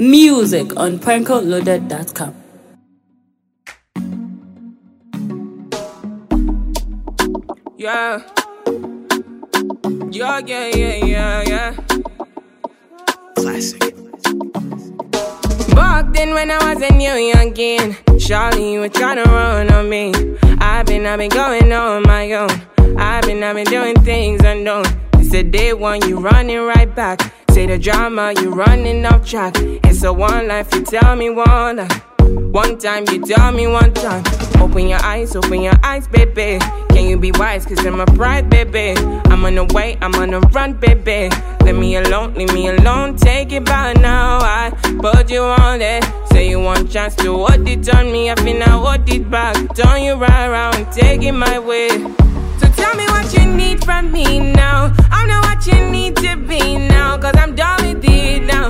Music on PrankoLoaded.com. Yeah. Yeah. Classic. Back then when I was a new youngin', Charlie, you were tryna run on me. I've been going on my own. I've been doing things unknown. It's the day one, you running right back. Say the drama, you running off track. It's a one life, you tell me one life. One time, you tell me one time. Open your eyes, baby. Can you be wise, cause I'm a pride, baby. I'm on the way, I'm on the run, baby. Leave me alone, take it by now. I put you on it. Say you want chance to hold it on me. I finna hold it back. Turn you right around, take it my way. So tell me what you need from me now. I'm not what you need to be now, cause I'm done with it now.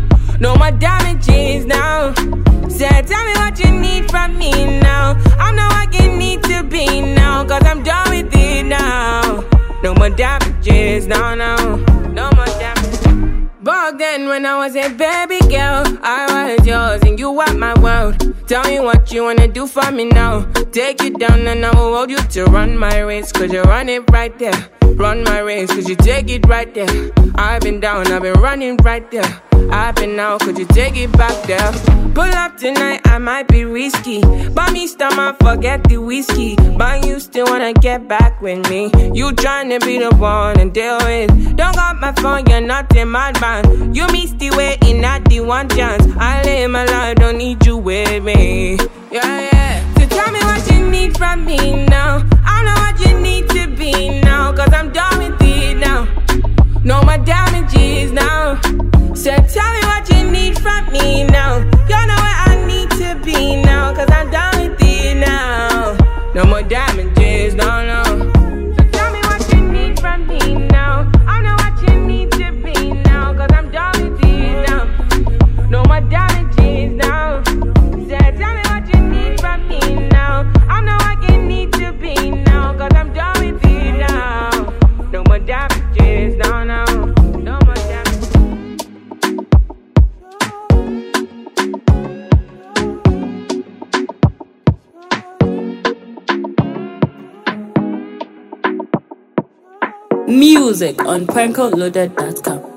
No more damages now. So tell me what you need from me now. I'm not what you need to be now, cause I'm done with it now. No more damages, no more damages. Back then when I was a baby girl, I was yours and you were my world. Tell me what you wanna do for me now. Take you down and I will hold you to run my race, cause you run it right there. Run my race, cause you take it right there. I've been down, I've been running right there. I've been out, could you take it back there? Pull up tonight, I might be risky. Buy me stomach, forget the whiskey. But you still wanna get back with me. You tryna be the one and deal with. Don't got my phone, you're not a madman. You missed the way in at the one chance. I live my life, don't need you with me. Yeah. So tell me what you need from me now. I know what you need to be now, cause I'm done with it now. No more damages now. So tell me what you need from me now. You know where I need to be now, cause I'm done with it now. No more damages, no. So tell me what you need from me now. I know what you need to be now, cause I'm done with it now. No more damages now. So tell me what you need from me now. I know what you need to be now, cause I'm done with it now. No more damages, no. No more damages. Music on PrankoLoaded.com.